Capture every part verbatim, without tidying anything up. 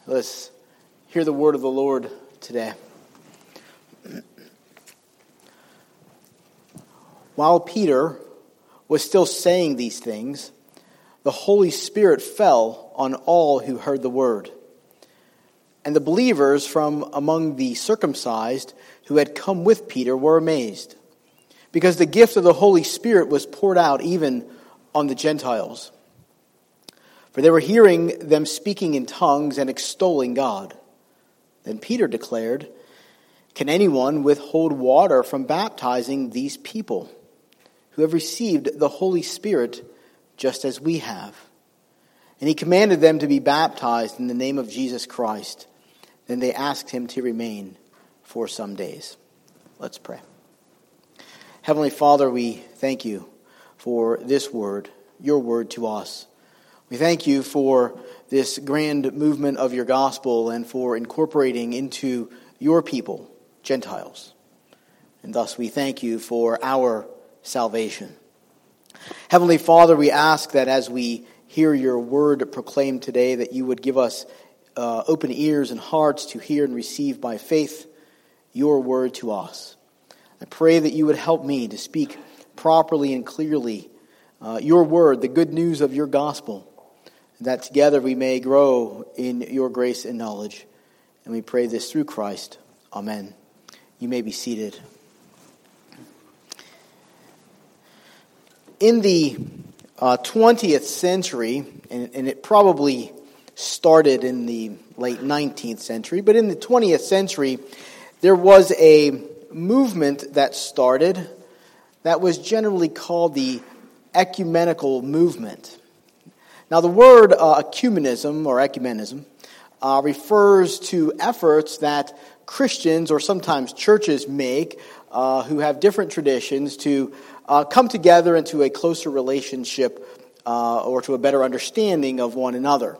Let's hear the word of the Lord today. While Peter was still saying these things, the Holy Spirit fell on all who heard the word. And the believers from among the circumcised who had come with Peter were amazed, because the gift of the Holy Spirit was poured out even on the Gentiles. For they were hearing them speaking in tongues and extolling God. Then Peter declared, "Can anyone withhold water from baptizing these people, who have received the Holy Spirit just as we have?" And he commanded them to be baptized in the name of Jesus Christ. Then they asked him to remain for some days. Let's pray. Heavenly Father, we thank you for this word, your word to us. We thank you for this grand movement of your gospel and for incorporating into your people, Gentiles. And thus we thank you for our salvation. Heavenly Father, we ask that as we hear your word proclaimed today, that you would give us uh, open ears and hearts to hear and receive by faith your word to us. I pray that you would help me to speak properly and clearly uh, your word, the good news of your gospel, that together we may grow in your grace and knowledge. And we pray this through Christ. Amen. You may be seated. In the uh, twentieth century, and, and it probably started in the late nineteenth century, but in the twentieth century, there was a movement that started that was generally called the ecumenical movement. Now, the word uh, ecumenism or ecumenism uh, refers to efforts that Christians or sometimes churches make uh, who have different traditions to uh, come together into a closer relationship uh, or to a better understanding of one another.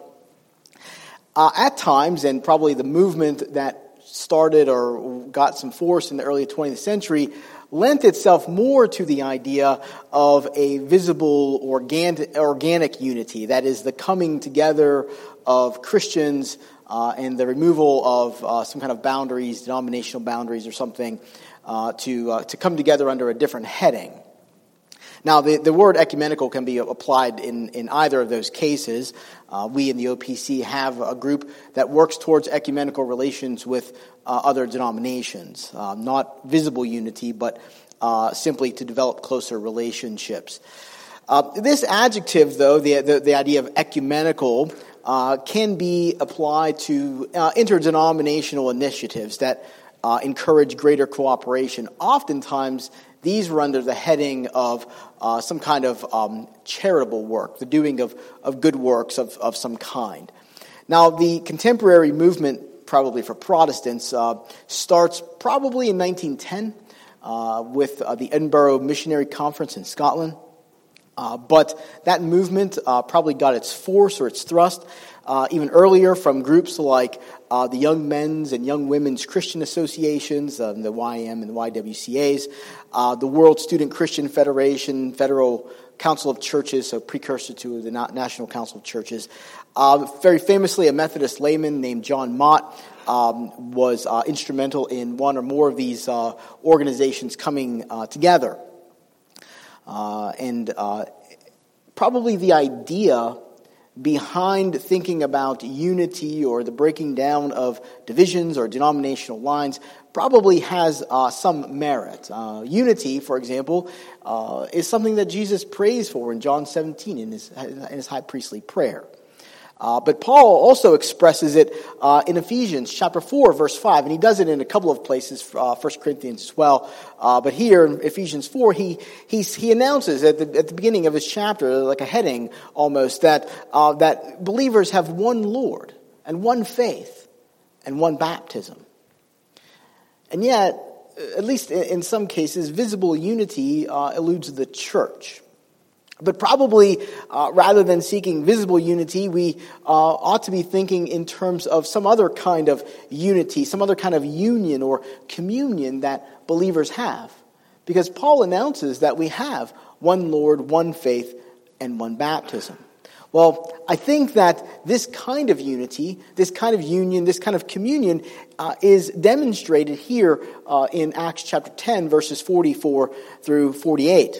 Uh, at times, and probably the movement that started or got some force in the early twentieth century lent itself more to the idea of a visible organic, organic unity, that is the coming together of Christians uh, and the removal of uh, some kind of boundaries, denominational boundaries or something, uh, to uh, to come together under a different heading. Now, the, the word ecumenical can be applied in, in either of those cases. Uh, we in the O P C have a group that works towards ecumenical relations with uh, other denominations. Uh, not visible unity, but uh, simply to develop closer relationships. Uh, this adjective, though, the, the, the idea of ecumenical, uh, can be applied to uh, interdenominational initiatives that uh, encourage greater cooperation. Oftentimes, these were under the heading of uh, some kind of um, charitable work, the doing of, of good works of, of some kind. Now, the contemporary movement, probably for Protestants, uh, starts probably in nineteen ten uh, with uh, the Edinburgh Missionary Conference in Scotland. Uh, but that movement uh, probably got its force or its thrust uh, even earlier from groups like uh, the Young Men's and Young Women's Christian Associations, uh, the Y M and the Y W C As, uh, the World Student Christian Federation, Federal Council of Churches, so precursor to the National Council of Churches. Uh, very famously, a Methodist layman named John Mott um, was uh, instrumental in one or more of these uh, organizations coming uh, together. Uh, and uh, probably the idea behind thinking about unity or the breaking down of divisions or denominational lines probably has uh, some merit. Uh, unity, for example, uh, is something that Jesus prays for in John seventeen in his, in his high priestly prayer. Uh, but Paul also expresses it uh, in Ephesians chapter four, verse five, and he does it in a couple of places, uh, First Corinthians as well. Uh, but here in Ephesians four, he he's, he announces at the at the beginning of his chapter, like a heading almost, that uh, that believers have one Lord and one faith and one baptism. And yet, at least in some cases, visible unity uh, eludes the church. But probably, uh, rather than seeking visible unity, we uh, ought to be thinking in terms of some other kind of unity, some other kind of union or communion that believers have. Because Paul announces that we have one Lord, one faith, and one baptism. Well, I think that this kind of unity, this kind of union, this kind of communion uh, is demonstrated here uh, in Acts chapter ten, verses forty-four through forty-eight.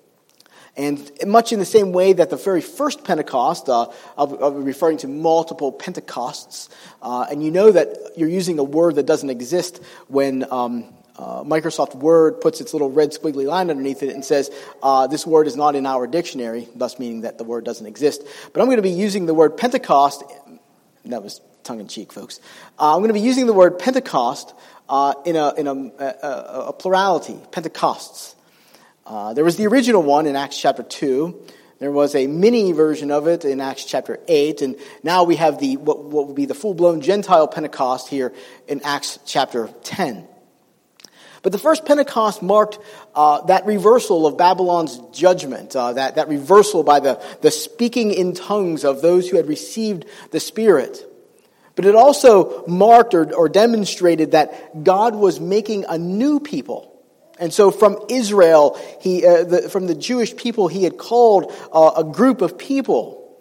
And much in the same way that the very first Pentecost, uh, I'll, I'll be referring to multiple Pentecosts, uh, and you know that you're using a word that doesn't exist when um, uh, Microsoft Word puts its little red squiggly line underneath it and says, uh, this word is not in our dictionary, thus meaning that the word doesn't exist. But I'm going to be using the word Pentecost. That was tongue-in-cheek, folks. Uh, I'm going to be using the word Pentecost uh, in, a, in a, a, a plurality, Pentecosts. Uh, there was the original one in Acts chapter two. There was a mini version of it in Acts chapter eight. And now we have the what, what would be the full-blown Gentile Pentecost here in Acts chapter ten. But the first Pentecost marked uh, that reversal of Babylon's judgment, uh, that, that reversal by the, the speaking in tongues of those who had received the Spirit. But it also marked or, or demonstrated that God was making a new people. And so from Israel, he, uh, the, from the Jewish people, he had called uh, a group of people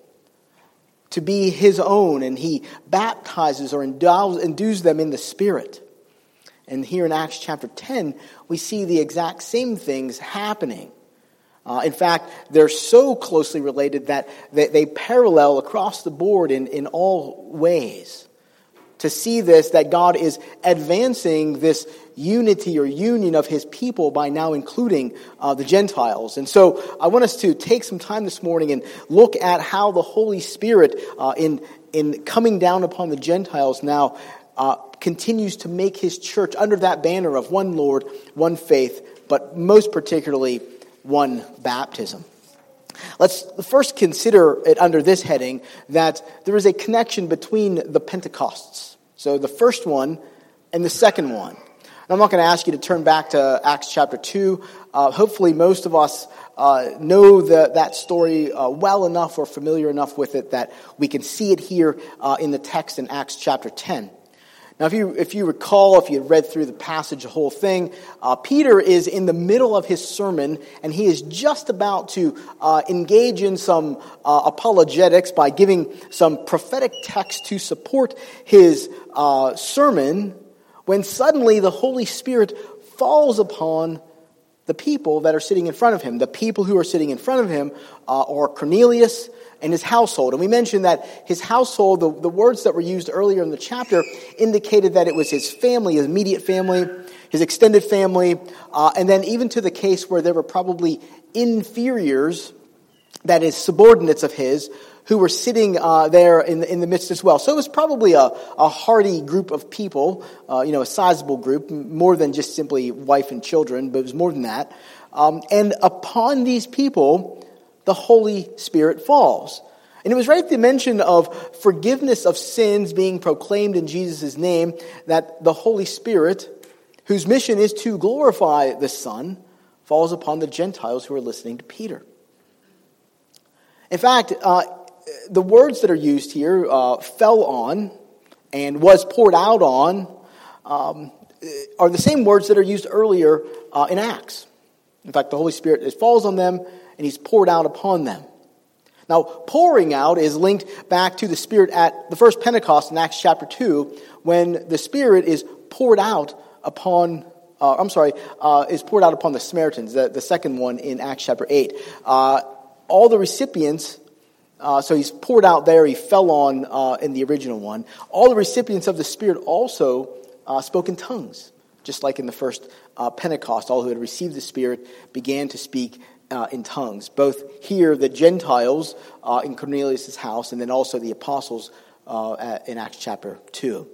to be his own, and he baptizes or endows, endues them in the Spirit. And here in Acts chapter ten, we see the exact same things happening. Uh, in fact, they're so closely related that they, they parallel across the board in, in all ways. To see this, that God is advancing this unity or union of his people by now including uh, the Gentiles. And so I want us to take some time this morning and look at how the Holy Spirit uh, in, in coming down upon the Gentiles now uh, continues to make his church under that banner of one Lord, one faith, but most particularly one baptism. Let's first consider it under this heading that there is a connection between the Pentecosts. So the first one and the second one. And I'm not going to ask you to turn back to Acts chapter two. Uh, hopefully most of us uh, know the, that story uh, well enough or familiar enough with it that we can see it here uh, in the text in Acts chapter ten. Now, if you if you recall, if you had read through the passage, the whole thing, uh, Peter is in the middle of his sermon, and he is just about to uh, engage in some uh, apologetics by giving some prophetic text to support his uh, sermon, when suddenly the Holy Spirit falls upon the people that are sitting in front of him. The people who are sitting in front of him uh, are Cornelius and his household. And we mentioned that his household, the, the words that were used earlier in the chapter, indicated that it was his family, his immediate family, his extended family, uh, and then even to the case where there were probably inferiors, that is, subordinates of his, who were sitting uh, there in the, in the midst as well. So it was probably a, a hearty group of people, uh, you know, a sizable group, more than just simply wife and children, but it was more than that. Um, and upon these people, the Holy Spirit falls. And it was right at the mention of forgiveness of sins being proclaimed in Jesus' name that the Holy Spirit, whose mission is to glorify the Son, falls upon the Gentiles who are listening to Peter. In fact, uh, the words that are used here, uh, fell on and was poured out on, um, are the same words that are used earlier uh, in Acts. In fact, the Holy Spirit falls on them and he's poured out upon them. Now, pouring out is linked back to the Spirit at the first Pentecost in Acts chapter two, when the Spirit is poured out upon, uh, I'm sorry, uh, is poured out upon the Samaritans, the, the second one in Acts chapter eight. Uh, all the recipients, uh, so he's poured out there, he fell on uh, in the original one. All the recipients of the Spirit also uh, spoke in tongues, just like in the first uh, Pentecost. All who had received the Spirit began to speak Uh, in tongues. Both here, the Gentiles uh, in Cornelius' house, and then also the apostles uh, at, in Acts chapter two.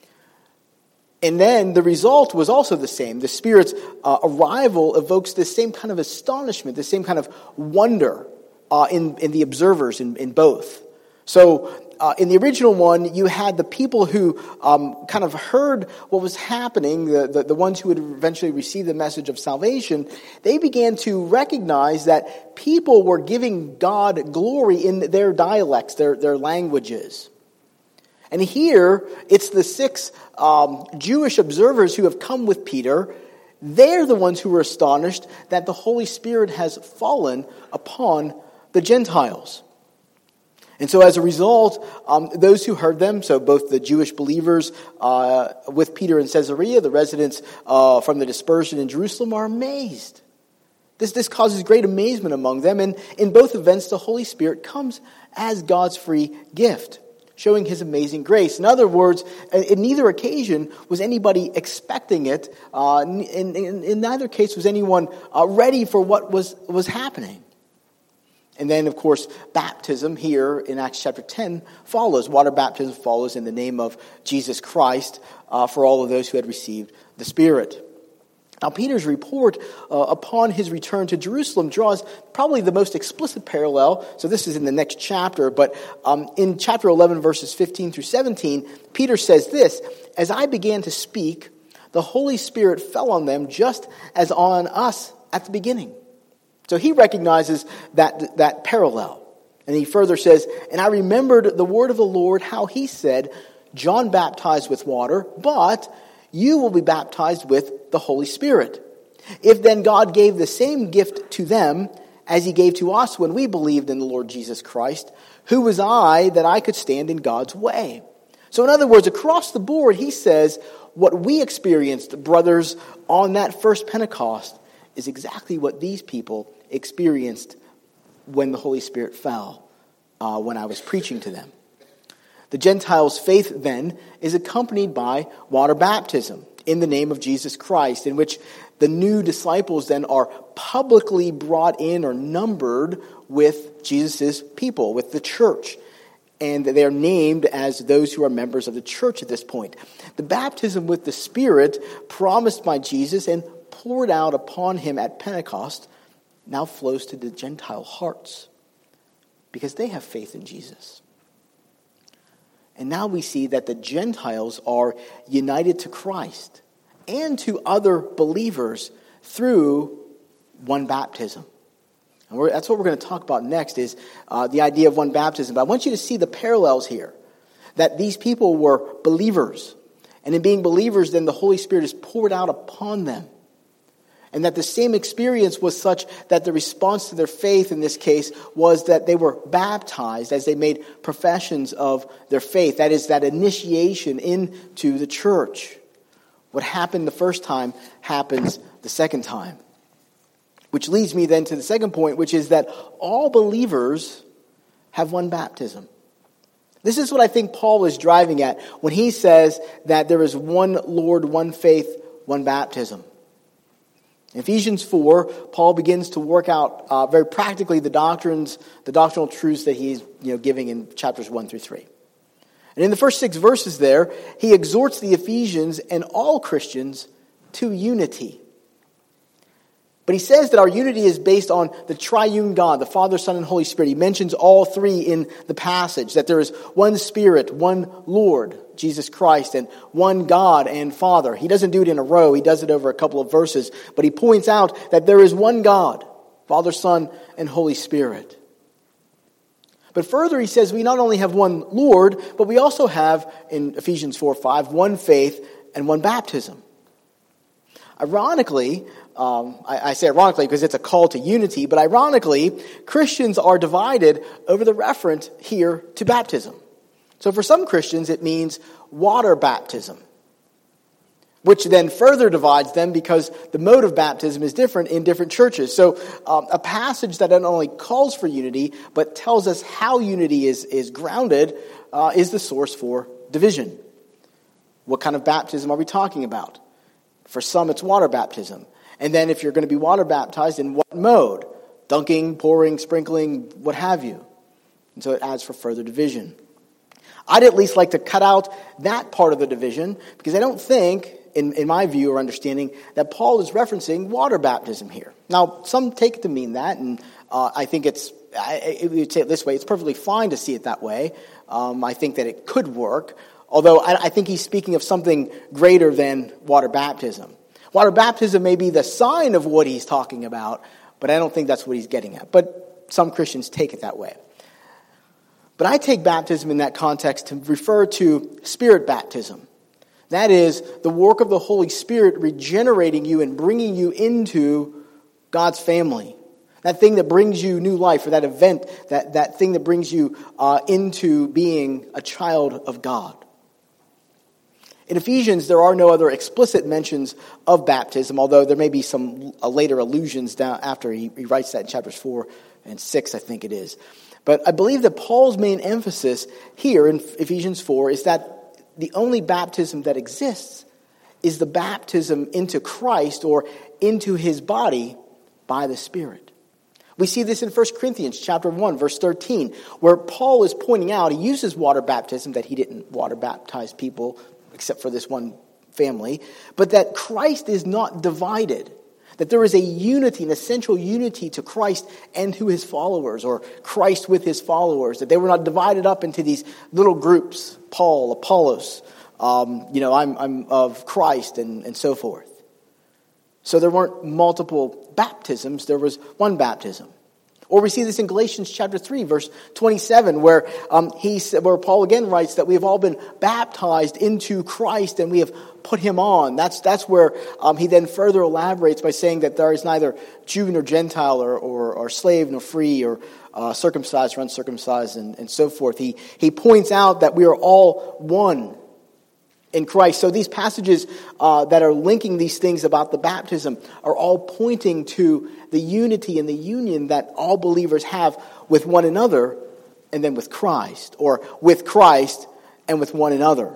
And then the result was also the same. The Spirit's uh, arrival evokes this same kind of astonishment, the same kind of wonder uh, in, in the observers in, in both. So uh, in the original one, you had the people who um, kind of heard what was happening, the, the, the ones who would eventually receive the message of salvation. They began to recognize that people were giving God glory in their dialects, their, their languages. And here, it's the six um, Jewish observers who have come with Peter. They're the ones who were astonished that the Holy Spirit has fallen upon the Gentiles. And so as a result, um, those who heard them, so both the Jewish believers uh, with Peter in Caesarea, the residents uh, from the dispersion in Jerusalem, are amazed. This, this causes great amazement among them. And in both events, the Holy Spirit comes as God's free gift, showing his amazing grace. In other words, in neither occasion was anybody expecting it. Uh, in, in, in neither case was anyone uh, ready for what was, was happening. And then, of course, baptism here in Acts chapter ten follows. Water baptism follows in the name of Jesus Christ uh, for all of those who had received the Spirit. Now, Peter's report uh, upon his return to Jerusalem draws probably the most explicit parallel. So this is in the next chapter, but um, in chapter eleven, verses fifteen through seventeen, Peter says this, "As I began to speak, the Holy Spirit fell on them just as on us at the beginning." So he recognizes that, that parallel. And he further says, "And I remembered the word of the Lord, how he said, John baptized with water, but you will be baptized with the Holy Spirit. If then God gave the same gift to them as he gave to us when we believed in the Lord Jesus Christ, who was I that I could stand in God's way?" So in other words, across the board, he says, what we experienced, brothers, on that first Pentecost is exactly what these people experienced when the Holy Spirit fell, uh, when I was preaching to them. The Gentiles' faith, then, is accompanied by water baptism in the name of Jesus Christ, in which the new disciples then are publicly brought in or numbered with Jesus' people, with the church. And they are named as those who are members of the church at this point. The baptism with the Spirit promised by Jesus and poured out upon him at Pentecost now flows to the Gentile hearts because they have faith in Jesus. And now we see that the Gentiles are united to Christ and to other believers through one baptism. And we're, that's what we're going to talk about next is uh, the idea of one baptism. But I want you to see the parallels here, that these people were believers. And in being believers, then the Holy Spirit is poured out upon them. And that the same experience was such that the response to their faith in this case was that they were baptized as they made professions of their faith. That is, that initiation into the church. What happened the first time happens the second time. Which leads me then to the second point, which is that all believers have one baptism. This is what I think Paul is driving at when he says that there is one Lord, one faith, one baptism. In Ephesians four, Paul begins to work out uh, very practically the doctrines, the doctrinal truths that he's you know, giving in chapters one through three. And in the first six verses there, he exhorts the Ephesians and all Christians to unity. But he says that our unity is based on the triune God, the Father, Son, and Holy Spirit. He mentions all three in the passage, that there is one Spirit, one Lord, Jesus Christ, and one God and Father. He doesn't do it in a row. He does it over a couple of verses. But he points out that there is one God, Father, Son, and Holy Spirit. But further, he says we not only have one Lord, but we also have, in Ephesians four five, one faith and one baptism. Ironically, um, I, I say ironically because it's a call to unity, but ironically, Christians are divided over the reference here to baptism. So for some Christians, it means water baptism, which then further divides them because the mode of baptism is different in different churches. So um, a passage that not only calls for unity, but tells us how unity is, is grounded, uh, is the source for division. What kind of baptism are we talking about? For some, it's water baptism. And then if you're going to be water baptized, in what mode? Dunking, pouring, sprinkling, what have you. And so it adds for further division. I'd at least like to cut out that part of the division because I don't think, in, in my view or understanding, that Paul is referencing water baptism here. Now, some take it to mean that, and uh, I think it's, I, I would say it this way, it's perfectly fine to see it that way. Um, I think that it could work. Although I think he's speaking of something greater than water baptism. Water baptism may be the sign of what he's talking about, but I don't think that's what he's getting at. But some Christians take it that way. But I take baptism in that context to refer to spirit baptism. That is, the work of the Holy Spirit regenerating you and bringing you into God's family. That thing that brings you new life, or that event, that, that thing that brings you uh, into being a child of God. In Ephesians, there are no other explicit mentions of baptism, although there may be some uh, later allusions down after he, he writes that in chapters four and six, I think it is. But I believe that Paul's main emphasis here in Ephesians four is that the only baptism that exists is the baptism into Christ or into his body by the Spirit. We see this in First Corinthians chapter one, verse thirteen, where Paul is pointing out, he uses water baptism, that he didn't water baptize people except for this one family, but that Christ is not divided, that there is a unity, an essential unity to Christ and to his followers, or Christ with his followers, that they were not divided up into these little groups, Paul, Apollos, um, you know, I'm, I'm of Christ, and, and so forth. So there weren't multiple baptisms, there was one baptism. Or we see this in Galatians chapter three, verse twenty-seven, where um, he where Paul again writes that we have all been baptized into Christ and we have put him on. That's that's where um, he then further elaborates by saying that there is neither Jew nor Gentile, or or, or slave nor free, or uh, circumcised or uncircumcised, and, and so forth. He he points out that we are all one in Christ. So these passages uh, that are linking these things about the baptism are all pointing to the unity and the union that all believers have with one another and then with Christ, or with Christ and with one another.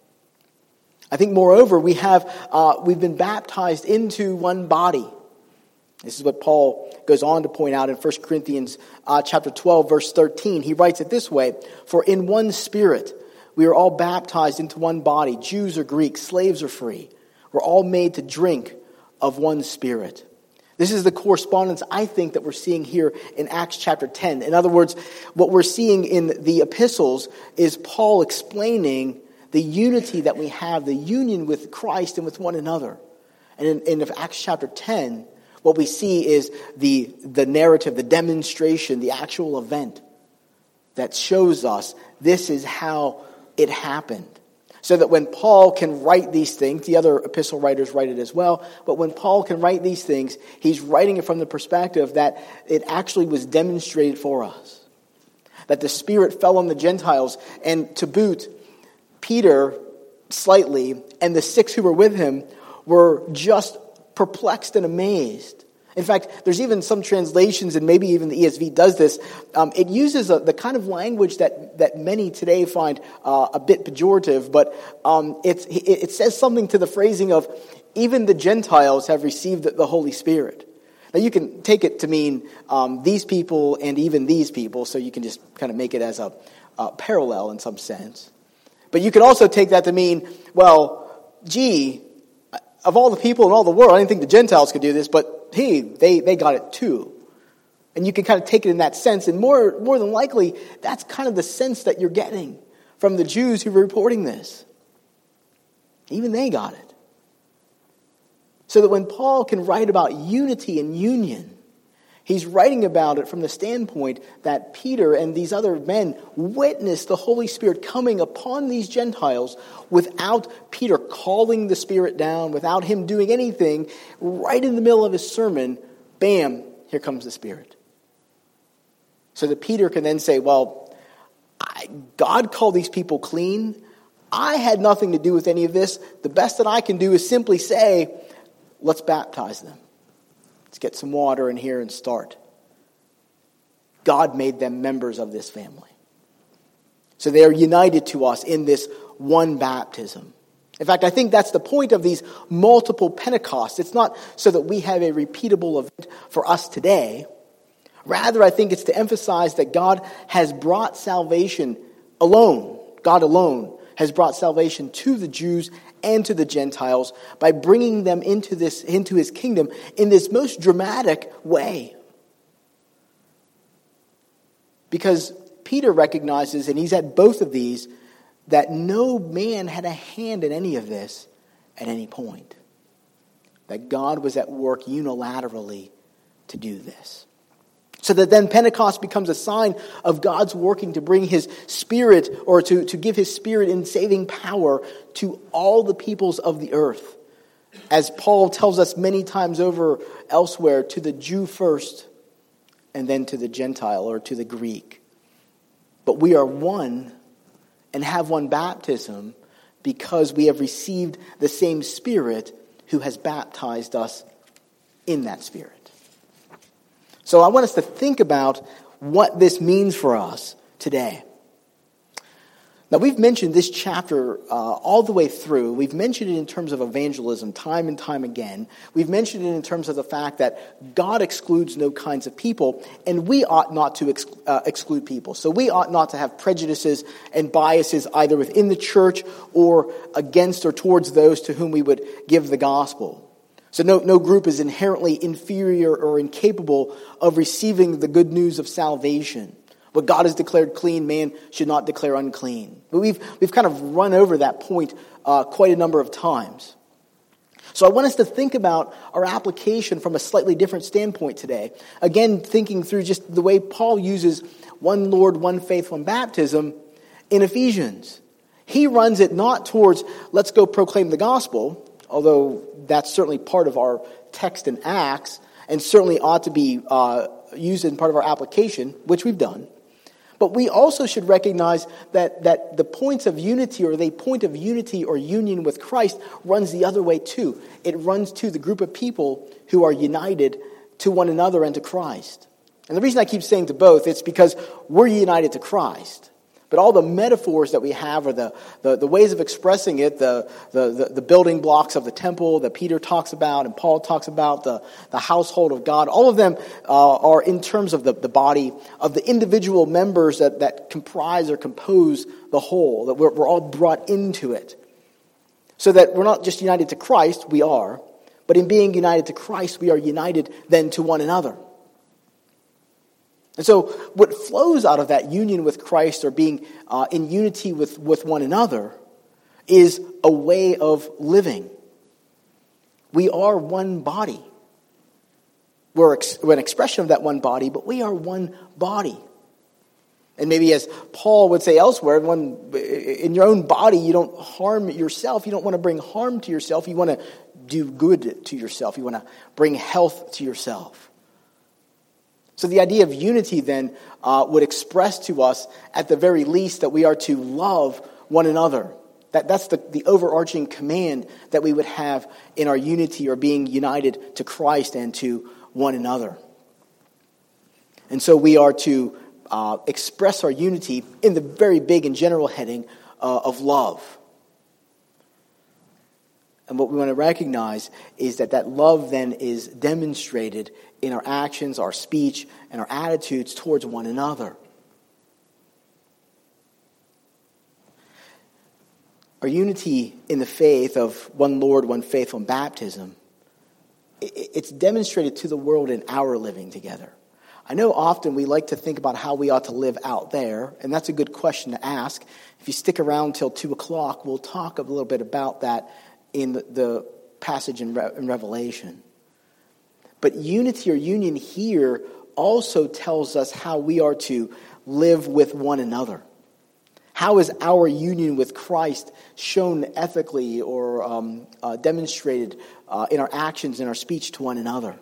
I think moreover, we have uh, we've been baptized into one body. This is what Paul goes on to point out in First Corinthians uh, chapter twelve, verse thirteen. He writes it this way: "For in one Spirit we are all baptized into one body, Jews or Greeks, slaves or free. We're all made to drink of one Spirit." This is the correspondence, I think, that we're seeing here in Acts chapter ten. In other words, what we're seeing in the epistles is Paul explaining the unity that we have, the union with Christ and with one another. And in, in Acts chapter ten, what we see is the, the narrative, the demonstration, the actual event that shows us this is how it happened. So that when Paul can write these things, the other epistle writers write it as well, but when Paul can write these things, he's writing it from the perspective that it actually was demonstrated for us. That the Spirit fell on the Gentiles, and to boot, Peter, slightly, and the six who were with him were just perplexed and amazed. In fact, there's even some translations, and maybe even the E S V does this. Um, it uses a, the kind of language that, that many today find uh, a bit pejorative, but um, it's, it, it says something to the phrasing of, even the Gentiles have received the Holy Spirit. Now you can take it to mean um, these people and even these people, so you can just kind of make it as a, a parallel in some sense. But you can also take that to mean, well, gee, of all the people in all the world, I didn't think the Gentiles could do this, but hey, they, they got it too. And you can kind of take it in that sense. And more, more than likely, that's kind of the sense that you're getting from the Jews who were reporting this. Even they got it. So that when Paul can write about unity and union, he's writing about it from the standpoint that Peter and these other men witnessed the Holy Spirit coming upon these Gentiles without Peter calling the Spirit down, without him doing anything. Right in the middle of his sermon, bam, here comes the Spirit. So that Peter can then say, well, I, God called these people clean. I had nothing to do with any of this. The best that I can do is simply say, let's baptize them. Let's get some water in here and start. God made them members of this family. So they are united to us in this one baptism. In fact, I think that's the point of these multiple Pentecosts. It's not so that we have a repeatable event for us today. Rather, I think it's to emphasize that God has brought salvation alone. God alone has brought salvation to the Jews and to the Gentiles by bringing them into this into his kingdom in this most dramatic way. Because Peter recognizes, and he's at both of these, that no man had a hand in any of this at any point. That God was at work unilaterally to do this. So that then Pentecost becomes a sign of God's working to bring his Spirit, or to, to give his Spirit in saving power to all the peoples of the earth. As Paul tells us many times over elsewhere, to the Jew first, and then to the Gentile or to the Greek. But we are one and have one baptism because we have received the same Spirit who has baptized us in that Spirit. So I want us to think about what this means for us today. Now, we've mentioned this chapter uh, all the way through. We've mentioned it in terms of evangelism time and time again. We've mentioned it in terms of the fact that God excludes no kinds of people, and we ought not to ex- uh, exclude people. So we ought not to have prejudices and biases either within the church or against or towards those to whom we would give the gospel. So no, no group is inherently inferior or incapable of receiving the good news of salvation. What God has declared clean, man should not declare unclean. But we've we've kind of run over that point uh, quite a number of times. So I want us to think about our application from a slightly different standpoint today. Again, thinking through just the way Paul uses one Lord, one faith, one baptism in Ephesians. He runs it not towards, let's go proclaim the gospel, although that's certainly part of our text in Acts, and certainly ought to be uh, used in part of our application, which we've done. But we also should recognize that, that the points of unity or the point of unity or union with Christ runs the other way too. It runs to the group of people who are united to one another and to Christ. And the reason I keep saying to both, it's because we're united to Christ. But all the metaphors that we have, or the, the, the ways of expressing it, the, the, the, the building blocks of the temple that Peter talks about and Paul talks about, the, the household of God, all of them uh, are in terms of the, the body of the individual members that, that comprise or compose the whole, that we're, we're all brought into it. So that we're not just united to Christ, we are, but in being united to Christ, we are united then to one another. And so what flows out of that union with Christ or being uh, in unity with, with one another is a way of living. We are one body. We're, ex- we're an expression of that one body, but we are one body. And maybe as Paul would say elsewhere, one, in your own body, you don't harm yourself. You don't want to bring harm to yourself. You want to do good to yourself. You want to bring health to yourself. So the idea of unity then uh, would express to us at the very least that we are to love one another. That, that's the, the overarching command that we would have in our unity or being united to Christ and to one another. And so we are to uh, express our unity in the very big and general heading uh, of love. And what we want to recognize is that that love then is demonstrated in our actions, our speech, and our attitudes towards one another. Our unity in the faith of one Lord, one faith, one baptism, it's demonstrated to the world in our living together. I know often we like to think about how we ought to live out there, and that's a good question to ask. If you stick around till two o'clock, we'll talk a little bit about that in the passage in, Re- in Revelation. But unity or union here also tells us how we are to live with one another. How is our union with Christ shown ethically or um, uh, demonstrated uh, in our actions, in our speech to one another?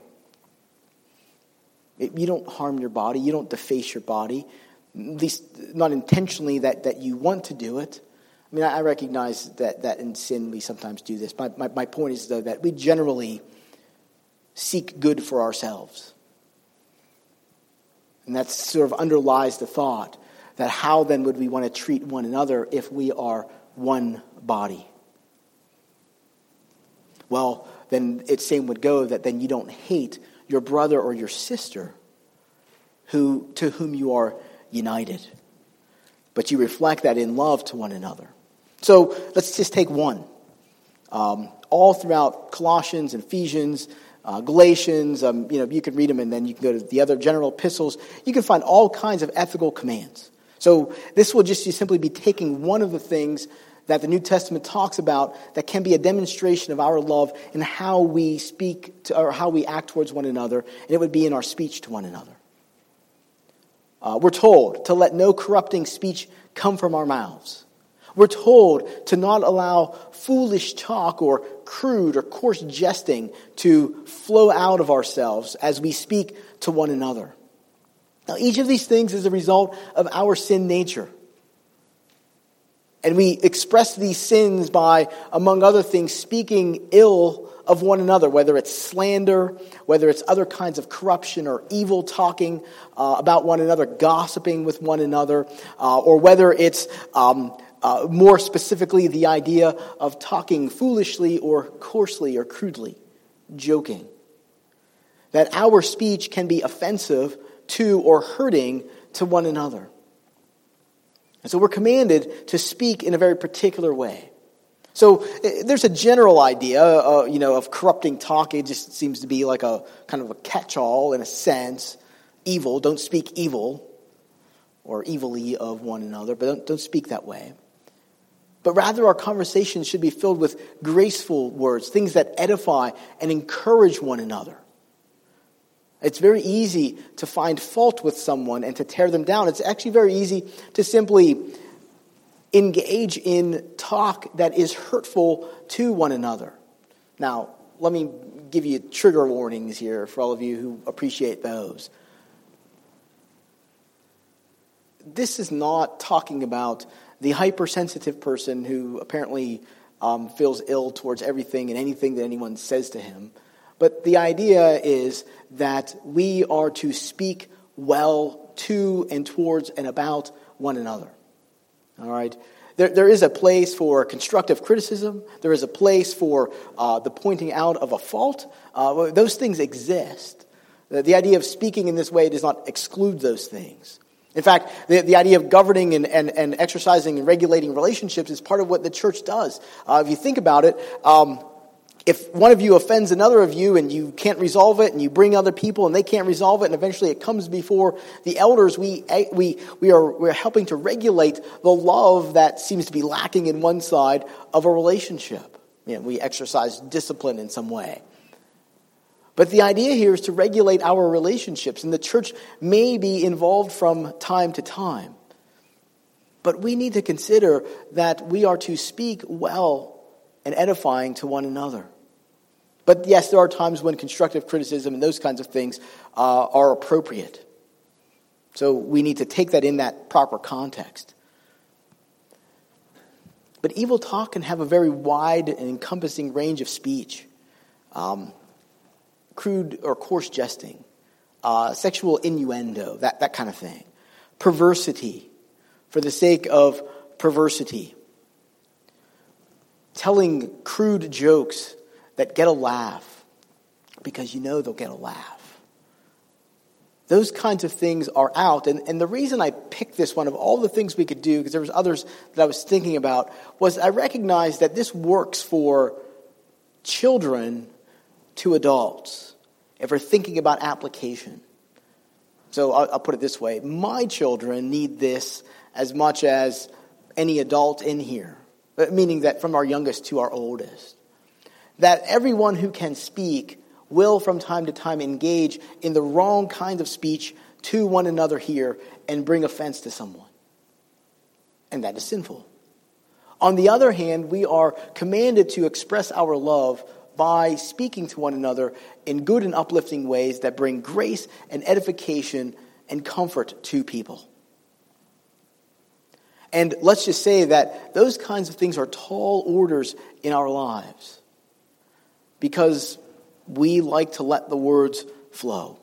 It, you don't harm your body. You don't deface your body. At least not intentionally that, that you want to do it. I mean, I recognize that, that in sin we sometimes do this. My, my, my point is, though, that we generally seek good for ourselves. And that sort of underlies the thought that how then would we want to treat one another if we are one body? Well, then it same would go that then you don't hate your brother or your sister who to whom you are united. But you reflect that in love to one another. So let's just take one. Um, all throughout Colossians and Ephesians, uh, Galatians, um, you know, you can read them and then you can go to the other general epistles. You can find all kinds of ethical commands. So this will just simply be taking one of the things that the New Testament talks about that can be a demonstration of our love in how we speak to, or how we act towards one another, and it would be in our speech to one another. Uh, we're told to let no corrupting speech come from our mouths. We're told to not allow foolish talk or crude or coarse jesting to flow out of ourselves as we speak to one another. Now, each of these things is a result of our sin nature. And we express these sins by, among other things, speaking ill of one another, whether it's slander, whether it's other kinds of corruption or evil talking uh, about one another, gossiping with one another, uh, or whether it's um, uh, more specifically the idea of talking foolishly or coarsely or crudely, joking. That our speech can be offensive to or hurting to one another. And so we're commanded to speak in a very particular way. So there's a general idea, uh, you know, of corrupting talk. It just seems to be like a kind of a catch-all in a sense. Evil, don't speak evil or evilly of one another, but don't, don't speak that way. But rather our conversations should be filled with graceful words, things that edify and encourage one another. It's very easy to find fault with someone and to tear them down. It's actually very easy to simply engage in talk that is hurtful to one another. Now, let me give you trigger warnings here for all of you who appreciate those. This is not talking about the hypersensitive person who apparently um, feels ill towards everything and anything that anyone says to him. But the idea is that we are to speak well to and towards and about one another. All right? There, there is a place for constructive criticism. There is a place for uh, the pointing out of a fault. Uh, those things exist. The, the idea of speaking in this way does not exclude those things. In fact, the, the idea of governing and, and, and exercising and regulating relationships is part of what the church does. Uh, if you think about it, um, if one of you offends another of you and you can't resolve it, and you bring other people and they can't resolve it, and eventually it comes before the elders, we we we are we're helping to regulate the love that seems to be lacking in one side of a relationship. You know, we exercise discipline in some way. But the idea here is to regulate our relationships, and the church may be involved from time to time. But we need to consider that we are to speak well and edifying to one another. But yes, there are times when constructive criticism and those kinds of things uh, are appropriate. So we need to take that in that proper context. But evil talk can have a very wide and encompassing range of speech. Um, crude or coarse jesting, uh, sexual innuendo, that, that kind of thing. Perversity, for the sake of perversity. Telling crude jokes that get a laugh because you know they'll get a laugh. Those kinds of things are out. And, and the reason I picked this one of all the things we could do, because there was others that I was thinking about, was I recognized that this works for children to adults if we're thinking about application. So I'll, I'll put it this way. My children need this as much as any adult in here. Meaning that from our youngest to our oldest. That everyone who can speak will from time to time engage in the wrong kind of speech to one another here and bring offense to someone. And that is sinful. On the other hand, we are commanded to express our love by speaking to one another in good and uplifting ways that bring grace and edification and comfort to people. And let's just say that those kinds of things are tall orders in our lives because we like to let the words flow.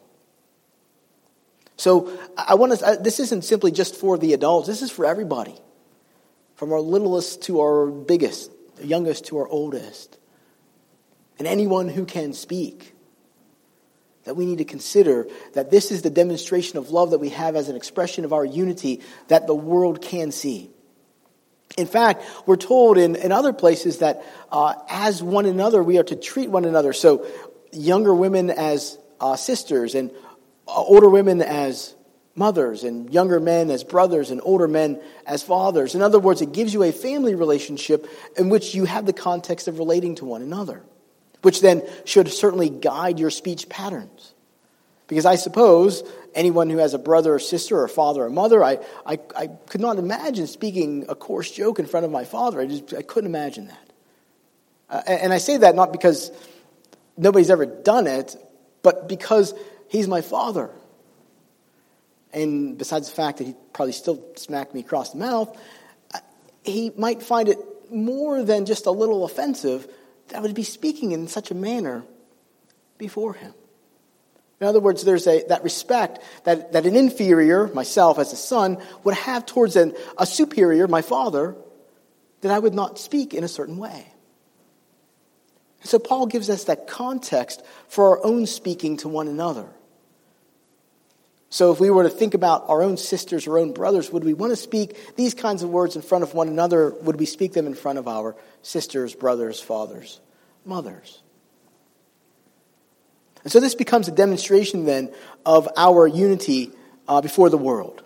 So I want to. This isn't simply just for the adults. This is for everybody, from our littlest to our biggest, the youngest to our oldest, and anyone who can speak. That we need to consider that this is the demonstration of love that we have as an expression of our unity that the world can see. In fact, we're told in, in other places that uh, as one another, we are to treat one another. So younger women as uh, sisters, and uh, older women as mothers, and younger men as brothers, and older men as fathers. In other words, it gives you a family relationship in which you have the context of relating to one another, which then should certainly guide your speech patterns. Because I suppose anyone who has a brother or sister or father or mother, I, I, I could not imagine speaking a coarse joke in front of my father. I just I couldn't imagine that. Uh, and I say that not because nobody's ever done it, but because he's my father. and besides the fact that he probably still smacked me across the mouth, he might find it more than just a little offensive that I would be speaking in such a manner before him. In other words, there's a that respect that, that an inferior, myself as a son, would have towards an, a superior, my father, that I would not speak in a certain way. So Paul gives us that context for our own speaking to one another. So if we were to think about our own sisters or own brothers, would we want to speak these kinds of words in front of one another? Would we speak them in front of our sisters, brothers, fathers, mothers? And so this becomes a demonstration then of our unity uh, before the world.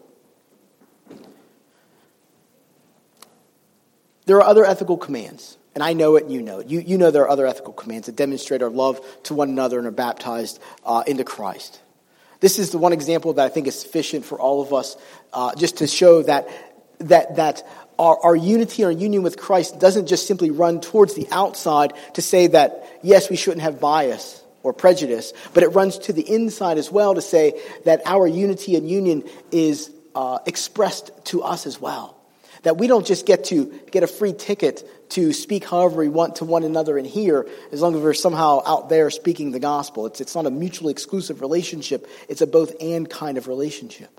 There are other ethical commands, and I know it and you know it. You, you know there are other ethical commands that demonstrate our love to one another and are baptized uh, into Christ. This is the one example that I think is sufficient for all of us, uh, just to show that that that our, our unity, our union with Christ doesn't just simply run towards the outside to say that, yes, we shouldn't have bias or prejudice, but it runs to the inside as well to say that our unity and union is uh, expressed to us as well. That we don't just get to get a free ticket to speak however we want to one another in here, as long as we're somehow out there speaking the gospel. It's, it's not a mutually exclusive relationship. It's a both and kind of relationship.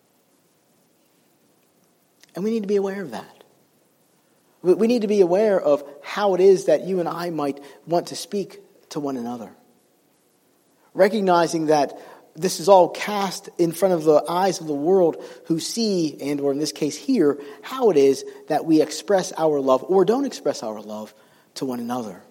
And we need to be aware of that. We, we need to be aware of how it is that you and I might want to speak to one another. Recognizing that this is all cast in front of the eyes of the world who see, and or in this case hear, how it is that we express our love or don't express our love to one another.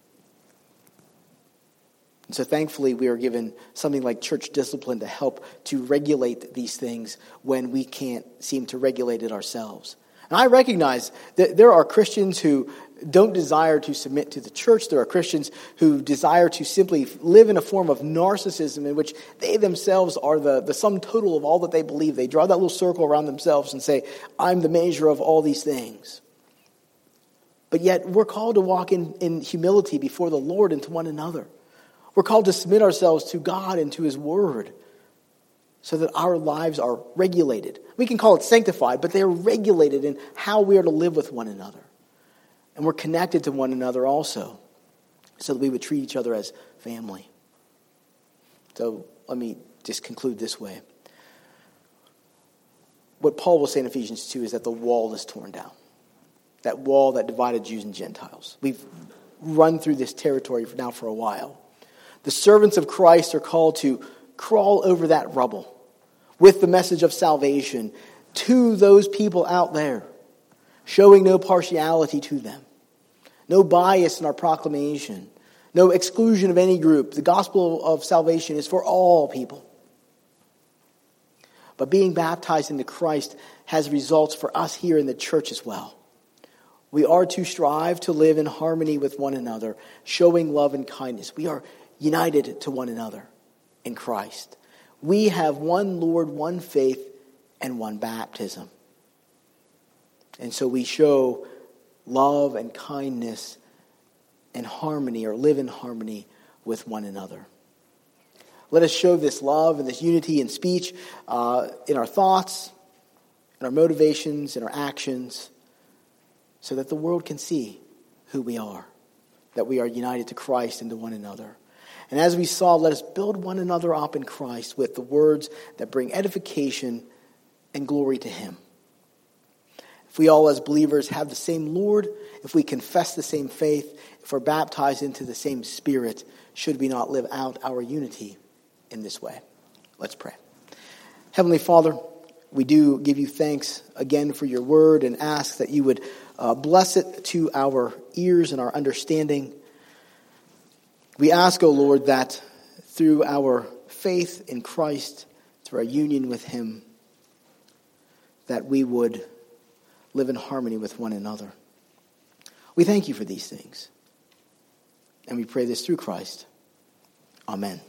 And so thankfully we are given something like church discipline to help to regulate these things when we can't seem to regulate it ourselves. And I recognize that there are Christians who don't desire to submit to the church. There are Christians who desire to simply live in a form of narcissism in which they themselves are the, the sum total of all that they believe. They draw that little circle around themselves and say, I'm the measure of all these things. But yet we're called to walk in, in humility before the Lord and to one another. We're called to submit ourselves to God and to His Word so that our lives are regulated. We can call it sanctified, but they are regulated in how we are to live with one another. And we're connected to one another also, so that we would treat each other as family. So let me just conclude this way. What Paul will say in Ephesians two is that the wall is torn down. That wall that divided Jews and Gentiles. We've run through this territory for now for a while. The servants of Christ are called to crawl over that rubble with the message of salvation to those people out there, showing no partiality to them. No bias in our proclamation. No exclusion of any group. The gospel of salvation is for all people. But being baptized into Christ has results for us here in the church as well. We are to strive to live in harmony with one another, showing love and kindness. We are united to one another in Christ. We have one Lord, one faith, and one baptism. And so we show love and kindness and harmony, or live in harmony with one another. Let us show this love and this unity in speech, uh, in our thoughts, in our motivations, in our actions, so that the world can see who we are, that we are united to Christ and to one another. And as we saw, let us build one another up in Christ with the words that bring edification and glory to Him. If we all as believers have the same Lord, if we confess the same faith, if we're baptized into the same Spirit, should we not live out our unity in this way? Let's pray. Heavenly Father, we do give you thanks again for your word and ask that you would uh, bless it to our ears and our understanding. We ask, O Lord, that through our faith in Christ, through our union with Him, that we would live in harmony with one another. We thank you for these things. And we pray this through Christ. Amen.